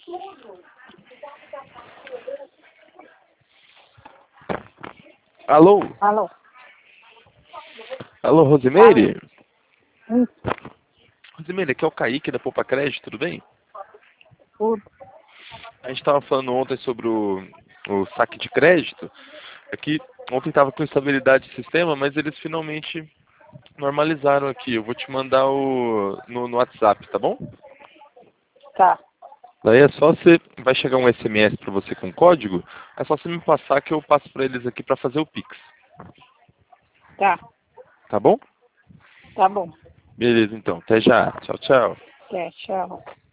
Alô? Alô? Alô, Rosimeire? Hum, Rosimeire, aqui é o Kaique da Poupa Crédito, tudo bem? tudo. A gente estava falando ontem sobre o saque de crédito. Aqui, ontem estava com instabilidade de sistema, mas eles finalmente normalizaram aqui. Eu vou te mandar no WhatsApp, tá bom? Tá, Daí é só você, vai chegar um SMS para você com código, é só você me passar que eu passo para eles aqui para fazer o Pix, tá, tá bom? tá bom. Beleza, então. Até já. Tchau, tchau. Até, tchau.